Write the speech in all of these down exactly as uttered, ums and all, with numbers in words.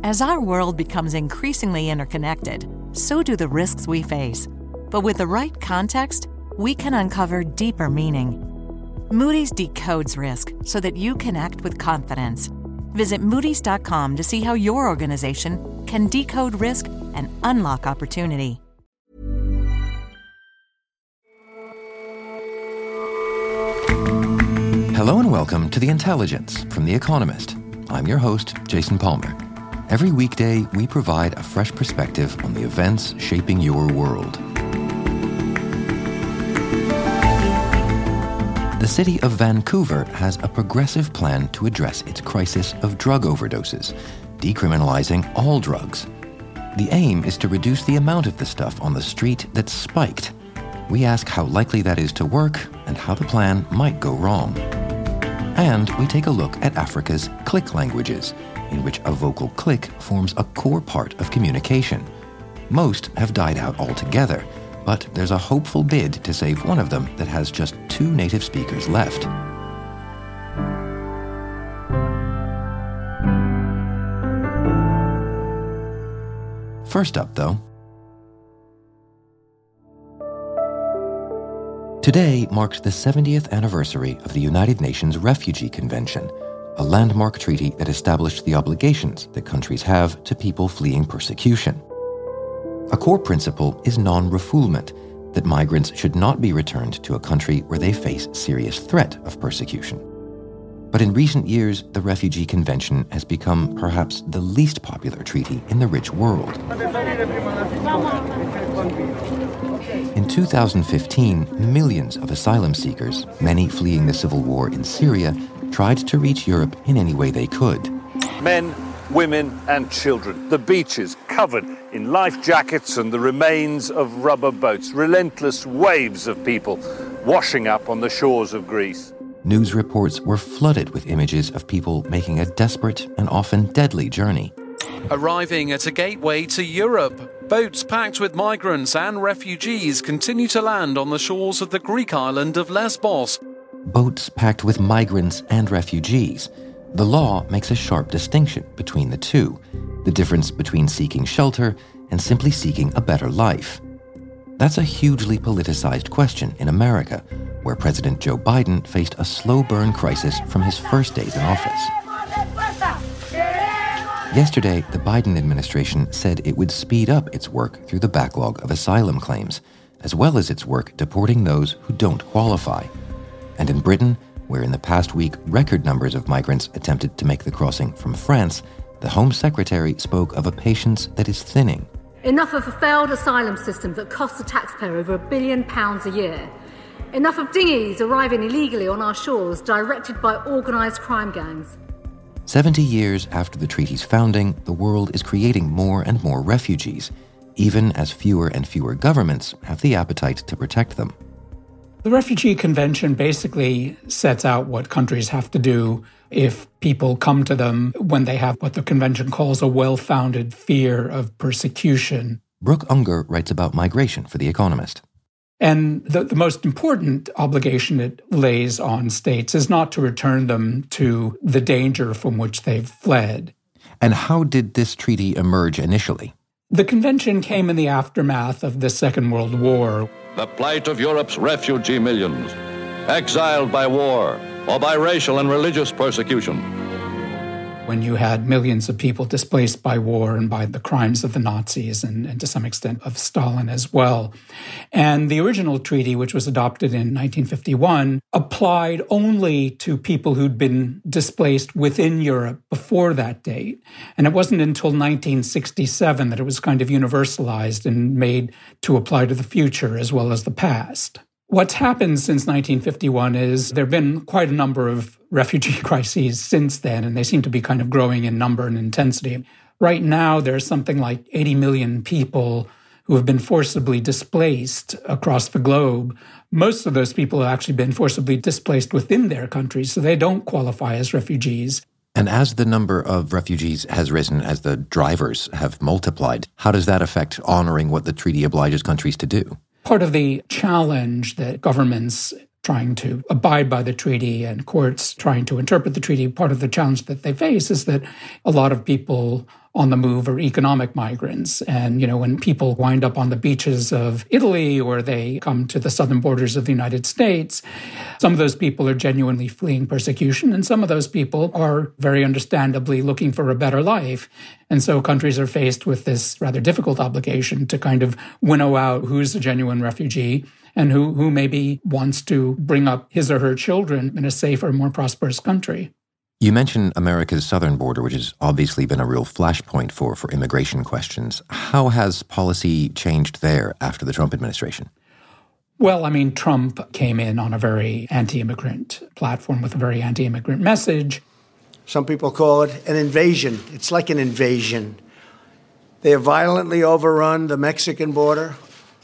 As our world becomes increasingly interconnected, so do the risks we face. But with the right context, we can uncover deeper meaning. Moody's decodes risk so that you can act with confidence. Visit Moody's dot com to see how your organization can decode risk and unlock opportunity. Hello and welcome to The Intelligence from The Economist. I'm your host, Jason Palmer. Every weekday, we provide a fresh perspective on the events shaping your world. The city of Vancouver has a progressive plan to address its crisis of drug overdoses, decriminalizing all drugs. The aim is to reduce the amount of the stuff on the street that's spiked. We ask how likely that is to work and how the plan might go wrong. And we take a look at Africa's click languages, in which a vocal click forms a core part of communication. Most have died out altogether, but there's a hopeful bid to save one of them that has just two native speakers left. First up, though, today marks the seventieth anniversary of the United Nations Refugee Convention, a landmark treaty that established the obligations that countries have to people fleeing persecution. A core principle is non-refoulement, that migrants should not be returned to a country where they face serious threat of persecution. But in recent years, the Refugee Convention has become perhaps the least popular treaty in the rich world. In two thousand fifteen, millions of asylum seekers, many fleeing the civil war in Syria, tried to reach Europe in any way they could. Men, women and children. The beaches covered in life jackets and the remains of rubber boats. Relentless waves of people washing up on the shores of Greece. News reports were flooded with images of people making a desperate and often deadly journey. Arriving at a gateway to Europe, boats packed with migrants and refugees continue to land on the shores of the Greek island of Lesbos. Boats packed with migrants and refugees. The law makes a sharp distinction between the two, the difference between seeking shelter and simply seeking a better life. That's a hugely politicized question in America, where President Joe Biden faced a slow burn crisis from his first days in office. Yesterday, the Biden administration said it would speed up its work through the backlog of asylum claims, as well as its work deporting those who don't qualify. And in Britain, where in the past week record numbers of migrants attempted to make the crossing from France, the Home Secretary spoke of a patience that is thinning. Enough of a failed asylum system that costs the taxpayer over a billion pounds a year. Enough of dinghies arriving illegally on our shores directed by organised crime gangs. Seventy years after the treaty's founding, the world is creating more and more refugees, even as fewer and fewer governments have the appetite to protect them. The Refugee Convention basically sets out what countries have to do if people come to them when they have what the convention calls a well-founded fear of persecution. Brooke Unger writes about migration for The Economist. And the, the most important obligation it lays on states is not to return them to the danger from which they've fled. And how did this treaty emerge initially? The convention came in the aftermath of the Second World War. The plight of Europe's refugee millions, exiled by war or by racial and religious persecution. When you had millions of people displaced by war and by the crimes of the Nazis and, and to some extent of Stalin as well. And the original treaty, which was adopted in nineteen fifty-one, applied only to people who'd been displaced within Europe before that date. And it wasn't until nineteen sixty-seven that it was kind of universalized and made to apply to the future as well as the past. What's happened since nineteen fifty-one is there have been quite a number of refugee crises since then, and they seem to be kind of growing in number and intensity. Right now, there's something like eighty million people who have been forcibly displaced across the globe. Most of those people have actually been forcibly displaced within their countries, so they don't qualify as refugees. And as the number of refugees has risen, as the drivers have multiplied, how does that affect honoring what the treaty obliges countries to do? Part of the challenge that governments trying to abide by the treaty and courts trying to interpret the treaty. Part of the challenge that they face is that a lot of people on the move are economic migrants. And, you know, when people wind up on the beaches of Italy or they come to the southern borders of the United States, some of those people are genuinely fleeing persecution, and some of those people are very understandably looking for a better life. And so countries are faced with this rather difficult obligation to kind of winnow out who's a genuine refugee and who, who maybe wants to bring up his or her children in a safer, more prosperous country. You mentioned America's southern border, which has obviously been a real flashpoint for, for immigration questions. How has policy changed there after the Trump administration? Well, I mean, Trump came in on a very anti-immigrant platform with a very anti-immigrant message. Some people call it an invasion. It's like an invasion. They have violently overrun the Mexican border.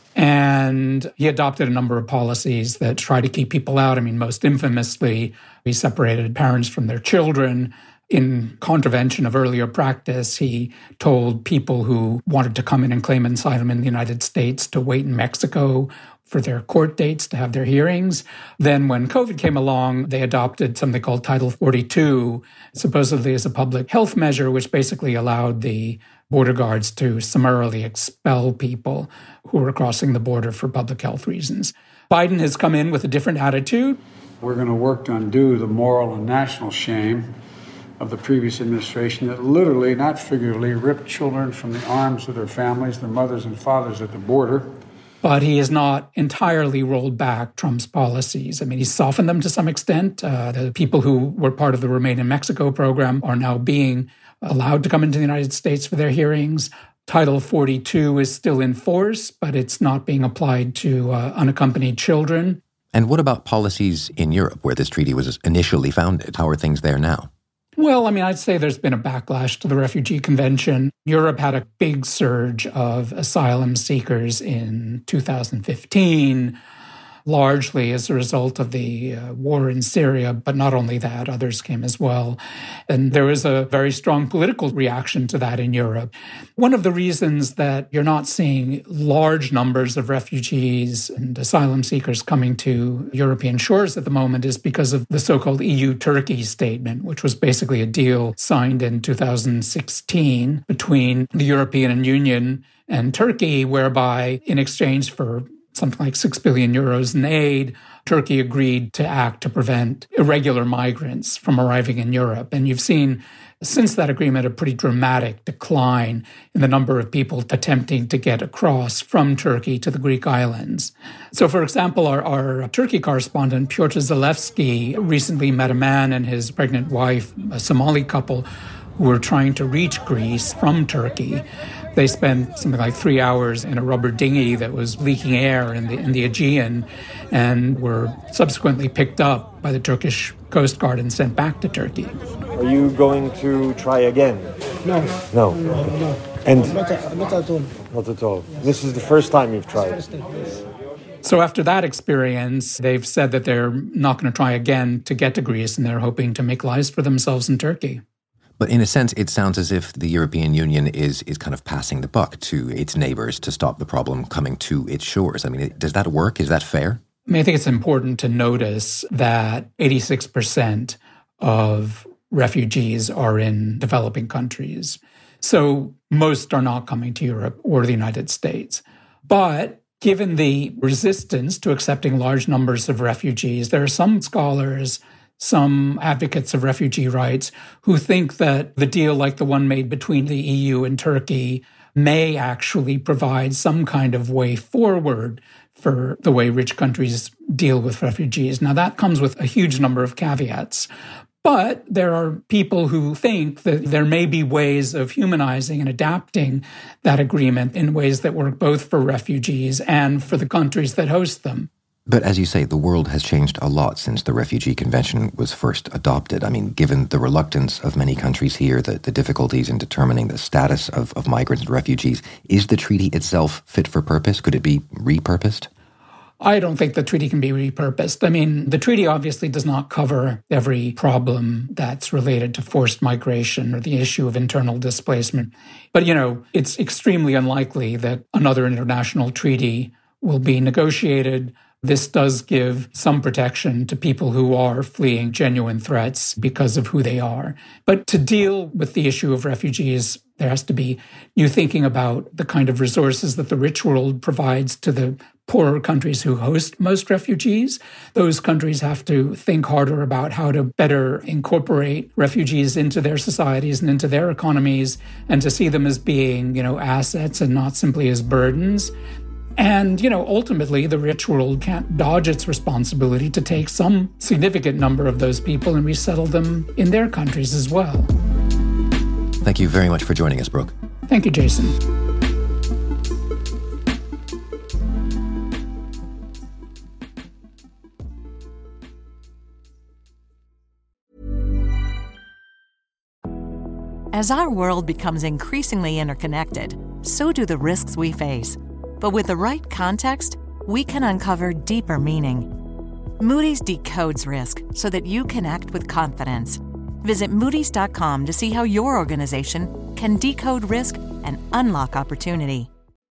And he adopted a number of policies that try to keep people out. I mean, most infamously, he separated parents from their children. In contravention of earlier practice, he told people who wanted to come in and claim asylum in the United States to wait in Mexico for their court dates to have their hearings. Then when COVID came along, they adopted something called Title forty-two, supposedly as a public health measure, which basically allowed the border guards to summarily expel people who were crossing the border for public health reasons. Biden has come in with a different attitude. We're going to work to undo the moral and national shame of the previous administration that literally, not figuratively, ripped children from the arms of their families, their mothers and fathers at the border. But he has not entirely rolled back Trump's policies. I mean, he's softened them to some extent. Uh, the people who were part of the Remain in Mexico program are now being allowed to come into the United States for their hearings. Title forty-two is still in force, but it's not being applied to uh, unaccompanied children. And what about policies in Europe, where this treaty was initially founded? How are things there now? Well, I mean, I'd say there's been a backlash to the Refugee Convention. Europe had a big surge of asylum seekers in two thousand fifteen, largely as a result of the uh, war in Syria, but not only that, others came as well. And there was a very strong political reaction to that in Europe. One of the reasons that you're not seeing large numbers of refugees and asylum seekers coming to European shores at the moment is because of the so-called E U-Turkey statement, which was basically a deal signed in two thousand sixteen between the European Union and Turkey, whereby in exchange for something like six billion euros in aid, Turkey agreed to act to prevent irregular migrants from arriving in Europe. And you've seen, since that agreement, a pretty dramatic decline in the number of people attempting to get across from Turkey to the Greek islands. So, for example, our, our Turkey correspondent, Piotr Zalewski, recently met a man and his pregnant wife, a Somali couple, who were trying to reach Greece from Turkey. They spent something like three hours in a rubber dinghy that was leaking air in the in the Aegean and were subsequently picked up by the Turkish Coast Guard and sent back to Turkey. Are you going to try again? No. No. No, no. And Not, not at all. Not at all. This is the first time you've tried. So after that experience, they've said that they're not going to try again to get to Greece, and they're hoping to make lives for themselves in Turkey. But in a sense, it sounds as if the European Union is is kind of passing the buck to its neighbors to stop the problem coming to its shores. I mean, does that work? Is that fair? I mean, I think it's important to notice that eighty-six percent of refugees are in developing countries. So most are not coming to Europe or the United States. But given the resistance to accepting large numbers of refugees, there are some scholars, some advocates of refugee rights who think that the deal like the one made between the E U and Turkey may actually provide some kind of way forward for the way rich countries deal with refugees. Now, that comes with a huge number of caveats. But there are people who think that there may be ways of humanizing and adapting that agreement in ways that work both for refugees and for the countries that host them. But as you say, the world has changed a lot since the Refugee Convention was first adopted. I mean, given the reluctance of many countries here, the, the difficulties in determining the status of, of migrants and refugees, is the treaty itself fit for purpose? Could it be repurposed? I don't think the treaty can be repurposed. I mean, the treaty obviously does not cover every problem that's related to forced migration or the issue of internal displacement. But, you know, it's extremely unlikely that another international treaty will be negotiated This does give some protection to people who are fleeing genuine threats because of who they are. But to deal with the issue of refugees, there has to be new thinking about the kind of resources that the rich world provides to the poorer countries who host most refugees. Those countries have to think harder about how to better incorporate refugees into their societies and into their economies, and to see them as being, you know, assets and not simply as burdens. And, you know, ultimately, the rich world can't dodge its responsibility to take some significant number of those people and resettle them in their countries as well. Thank you very much for joining us, Brooke. Thank you, Jason. As our world becomes increasingly interconnected, so do the risks we face. But with the right context, we can uncover deeper meaning. Moody's decodes risk so that you can act with confidence. Visit Moody's dot com to see how your organization can decode risk and unlock opportunity.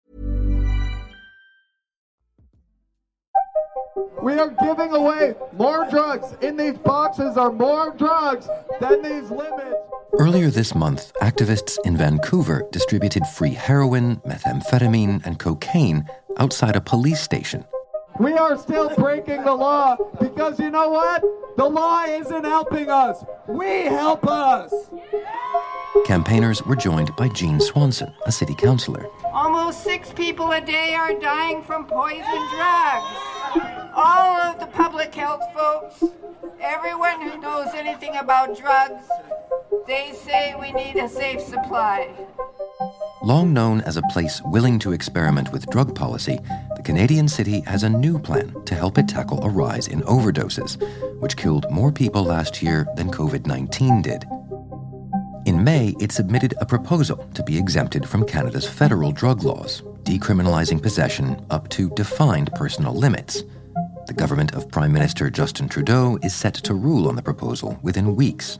We are giving away more drugs. In these boxes are more drugs than these limits. Earlier this month, activists in Vancouver distributed free heroin, methamphetamine, and cocaine outside a police station. We are still breaking the law because you know what? The law isn't helping us. We help us. Campaigners were joined by Jean Swanson, a city councillor. Almost six people a day are dying from poison drugs. All of the public health folks, everyone who knows anything about drugs, they say we need a safe supply. Long known as a place willing to experiment with drug policy, the Canadian city has a new plan to help it tackle a rise in overdoses, which killed more people last year than covid nineteen did. In May, it submitted a proposal to be exempted from Canada's federal drug laws, decriminalizing possession up to defined personal limits. The government of Prime Minister Justin Trudeau is set to rule on the proposal within weeks.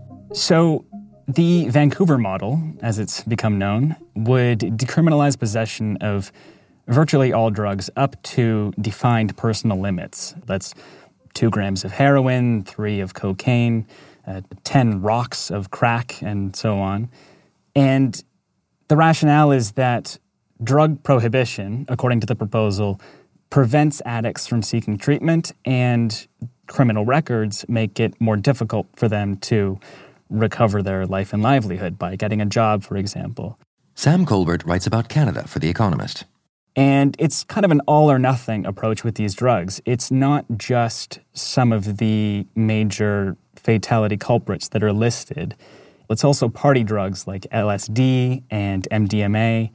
So, the Vancouver model, as it's become known, would decriminalize possession of virtually all drugs up to defined personal limits. That's two grams of heroin, three of cocaine, uh, ten rocks of crack, and so on. And the rationale is that drug prohibition, according to the proposal, prevents addicts from seeking treatment, and criminal records make it more difficult for them to recover their life and livelihood by getting a job, for example. Sam Colbert writes about Canada for The Economist. And it's kind of an all-or-nothing approach with these drugs. It's not just some of the major fatality culprits that are listed. It's also party drugs like L S D and M D M A.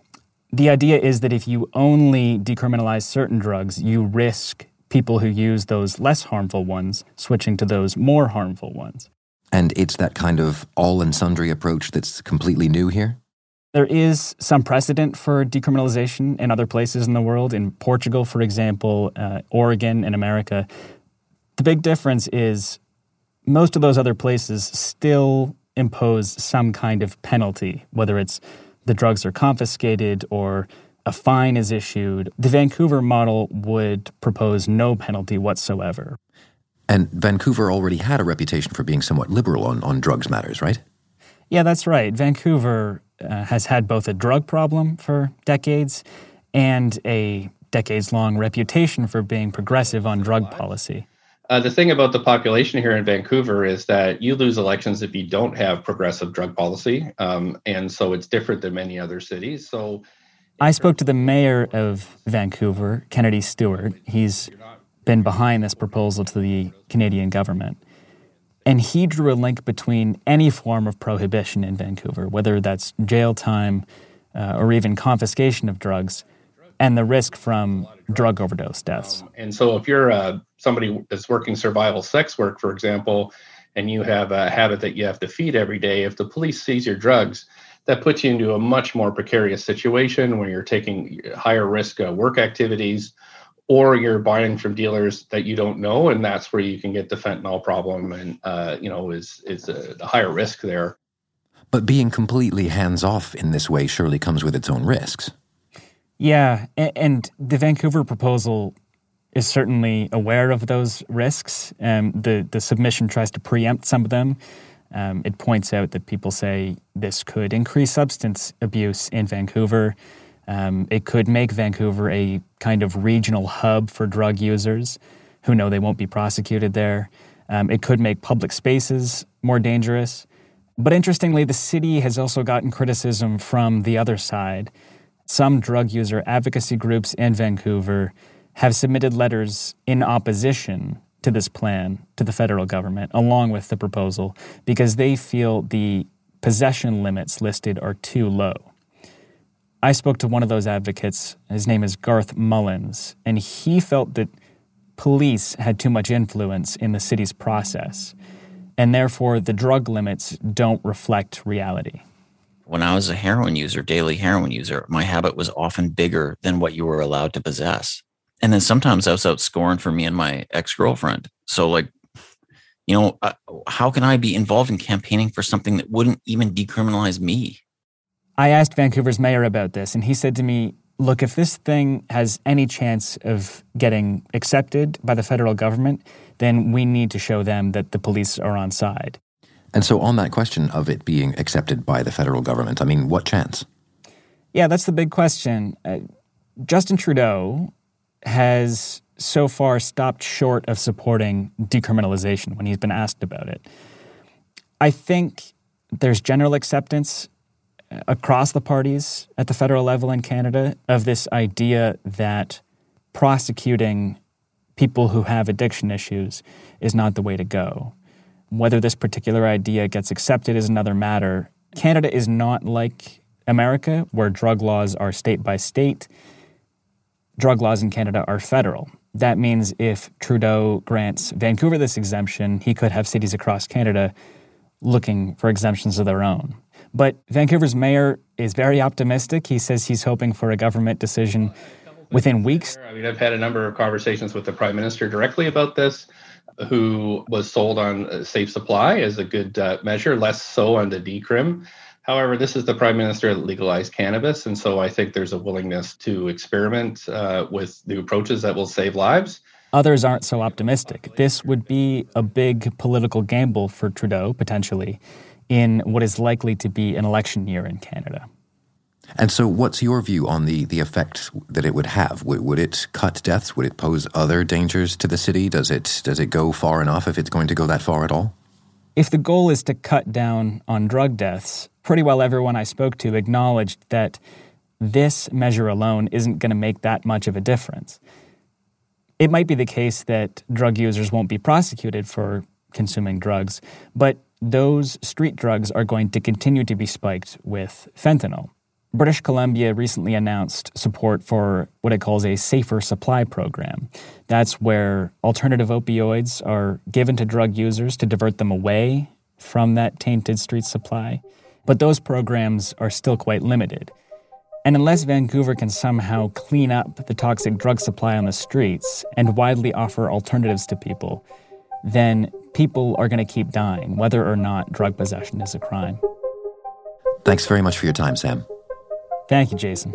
The idea is that if you only decriminalize certain drugs, you risk people who use those less harmful ones switching to those more harmful ones. And it's that kind of all-and-sundry approach that's completely new here? There is some precedent for decriminalization in other places in the world. In Portugal, for example, uh, Oregon, in America. The big difference is most of those other places still impose some kind of penalty, whether it's the drugs are confiscated or a fine is issued. The Vancouver model would propose no penalty whatsoever. And Vancouver already had a reputation for being somewhat liberal on, on drugs matters, right? Yeah, that's right. Vancouver uh, has had both a drug problem for decades and a decades-long reputation for being progressive on drug policy. Uh, the thing about the population here in Vancouver is that you lose elections if you don't have progressive drug policy, um, and so it's different than many other cities. So, I spoke to the mayor of Vancouver, Kennedy Stewart. He's been behind this proposal to the Canadian government. And he drew a link between any form of prohibition in Vancouver, whether that's jail time uh, or even confiscation of drugs, and the risk from drug overdose deaths. Um, and so if you're uh, somebody that's working survival sex work, for example, and you have a habit that you have to feed every day, if the police seize your drugs, that puts you into a much more precarious situation where you're taking higher risk uh, work activities, or you're buying from dealers that you don't know, and that's where you can get the fentanyl problem, and uh, you know is is a, a higher risk there. But being completely hands-off in this way surely comes with its own risks. Yeah, and, and the Vancouver proposal is certainly aware of those risks. Um, the, the submission tries to preempt some of them. Um, it points out that people say this could increase substance abuse in Vancouver. Um, it could make Vancouver a kind of regional hub for drug users who know they won't be prosecuted there. Um, it could make public spaces more dangerous. But interestingly, the city has also gotten criticism from the other side. Some drug user advocacy groups in Vancouver have submitted letters in opposition to this plan to the federal government, along with the proposal, because they feel the possession limits listed are too low. I spoke to one of those advocates. His name is Garth Mullins, and he felt that police had too much influence in the city's process, and therefore the drug limits don't reflect reality. When I was a heroin user, daily heroin user, my habit was often bigger than what you were allowed to possess. And then sometimes I was out scoring for me and my ex-girlfriend. So like, you know, uh, how can I be involved in campaigning for something that wouldn't even decriminalize me? I asked Vancouver's mayor about this, and he said to me, look, if this thing has any chance of getting accepted by the federal government, then we need to show them that the police are on side. And so on that question of it being accepted by the federal government, I mean, what chance? Yeah, that's the big question. Uh, Justin Trudeau has so far stopped short of supporting decriminalization when he's been asked about it. I think there's general acceptance across the parties at the federal level in Canada of this idea that prosecuting people who have addiction issues is not the way to go. Whether this particular idea gets accepted is another matter. Canada is not like America, where drug laws are state by state. Drug laws in Canada are federal. That means if Trudeau grants Vancouver this exemption, he could have cities across Canada looking for exemptions of their own. But Vancouver's mayor is very optimistic. He says he's hoping for a government decision within weeks. I mean, I've had a number of conversations with the Prime Minister directly about this, who was sold on safe supply as a good uh, measure, less so on the decrim. However, this is the Prime Minister that legalized cannabis, and so I think there's a willingness to experiment uh, with new approaches that will save lives. Others aren't so optimistic. This would be a big political gamble for Trudeau, potentially, in what is likely to be an election year in Canada. And so what's your view on the, the effect that it would have? Would, would it cut deaths? Would it pose other dangers to the city? Does it does it go far enough if it's going to go that far at all? If the goal is to cut down on drug deaths, pretty well everyone I spoke to acknowledged that this measure alone isn't going to make that much of a difference. It might be the case that drug users won't be prosecuted for consuming drugs, but those street drugs are going to continue to be spiked with fentanyl. British Columbia recently announced support for what it calls a safer supply program. That's where alternative opioids are given to drug users to divert them away from that tainted street supply. But those programs are still quite limited. And unless Vancouver can somehow clean up the toxic drug supply on the streets and widely offer alternatives to people, then people are going to keep dying, whether or not drug possession is a crime. Thanks very much for your time, Sam. Thank you, Jason.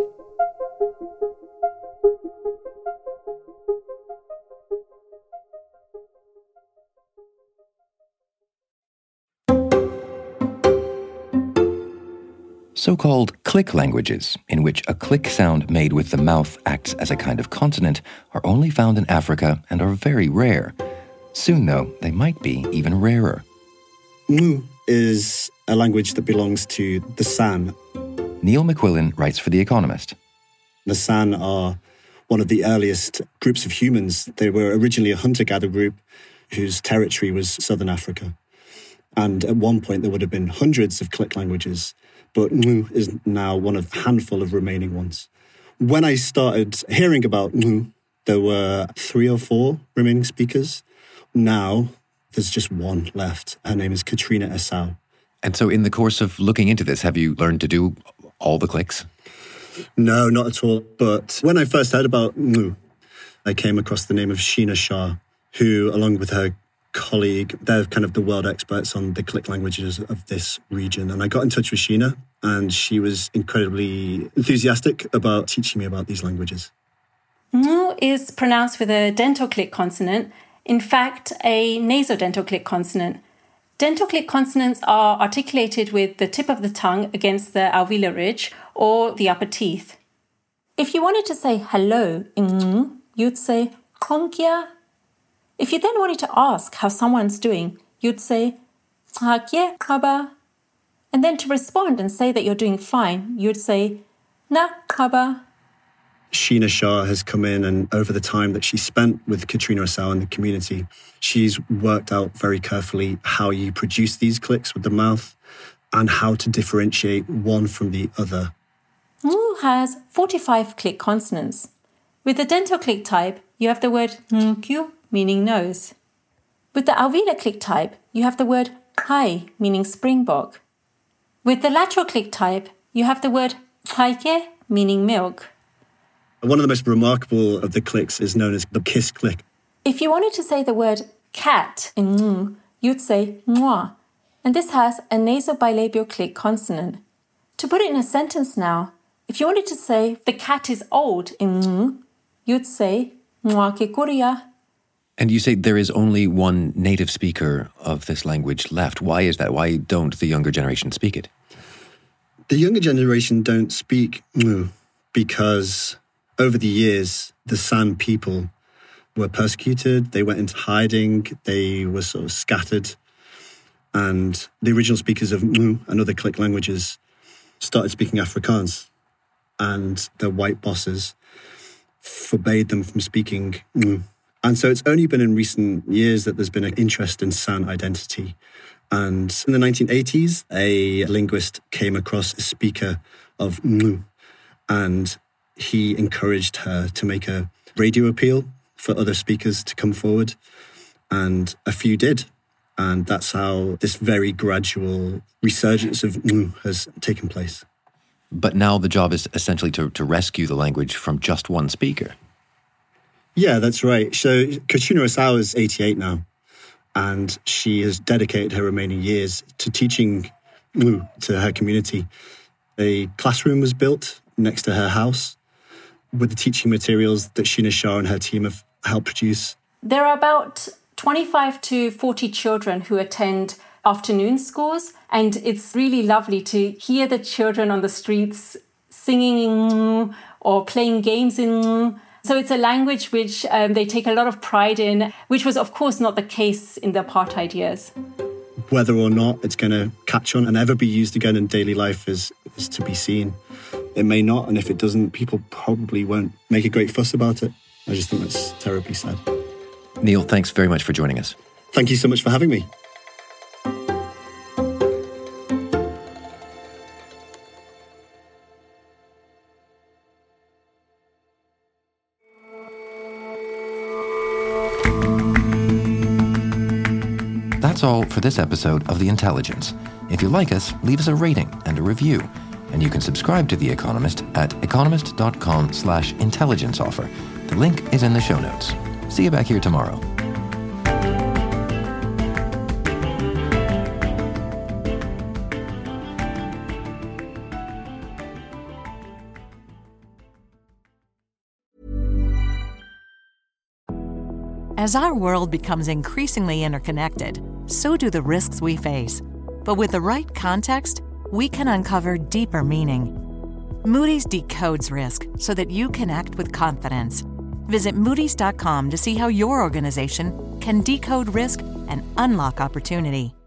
So-called click languages, in which a click sound made with the mouth acts as a kind of consonant, are only found in Africa and are very rare. Soon, though, they might be even rarer. Mu is a language that belongs to the San. Neil McQuillan writes for The Economist. The San are one of the earliest groups of humans. They were originally a hunter-gatherer group whose territory was southern Africa. And at one point, there would have been hundreds of click languages, but Mu is now one of a handful of remaining ones. When I started hearing about Mu, there were three or four remaining speakers. Now, there's just one left. Her name is Katrina Esau. And so in the course of looking into this, have you learned to do all the clicks? No, not at all. But when I first heard about Mu, I came across the name of Sheena Shah, who, along with her colleague, they're kind of the world experts on the click languages of this region. And I got in touch with Sheena, and she was incredibly enthusiastic about teaching me about these languages. Ng is pronounced with a dental click consonant, in fact, a nasodental click consonant. Dental click consonants are articulated with the tip of the tongue against the alveolar ridge or the upper teeth. If you wanted to say hello in ng, you'd say konkia. If you then wanted to ask how someone's doing, you'd say hakye kaba. And then to respond and say that you're doing fine, you'd say na kaba. Sheena Shah has come in, and over the time that she spent with Katrina Asao in the community, she's worked out very carefully how you produce these clicks with the mouth and how to differentiate one from the other. Ng has forty-five click consonants. With the dental click type, you have the word ngkyu, meaning nose. With the alveolar click type, you have the word kai, meaning springbok. With the lateral click type, you have the word haike, meaning milk. One of the most remarkable of the clicks is known as the kiss click. If you wanted to say the word cat in ng, you'd say ngwa, and this has a nasobilabial click consonant. To put it in a sentence now, if you wanted to say the cat is old in ng, you'd say ngwa ke kuria. And you say there is only one native speaker of this language left. Why is that? Why don't the younger generation speak it? The younger generation don't speak ng because over the years, the San people were persecuted, they went into hiding, they were sort of scattered. And the original speakers of ng and other click languages started speaking Afrikaans. And their white bosses forbade them from speaking ng. And so it's only been in recent years that there's been an interest in San identity. And in the nineteen eighties, a linguist came across a speaker of ng, and he encouraged her to make a radio appeal for other speakers to come forward. And a few did. And that's how this very gradual resurgence of ng has taken place. But now the job is essentially to, to rescue the language from just one speaker. Yeah, that's right. So Katrina Asao is eighty-eight now, and she has dedicated her remaining years to teaching ng to her community. A classroom was built next to her house with the teaching materials that Sheena Shah and her team have helped produce. There are about twenty-five to forty children who attend afternoon schools, and it's really lovely to hear the children on the streets singing in ng or playing games in ng. So it's a language which um, they take a lot of pride in, which was, of course, not the case in the apartheid years. Whether or not it's going to catch on and ever be used again in daily life is, is to be seen. It may not, and if it doesn't, people probably won't make a great fuss about it. I just think that's terribly sad. Neil, thanks very much for joining us. Thank you so much for having me. That's all for this episode of The Intelligence. If you like us, leave us a rating and a review. And you can subscribe to The Economist at economist.com slash intelligence offer. The link is in the show notes. See you back here tomorrow. As our world becomes increasingly interconnected, so do the risks we face. But with the right context, we can uncover deeper meaning. Moody's decodes risk so that you can act with confidence. Visit Moody's dot com to see how your organization can decode risk and unlock opportunity.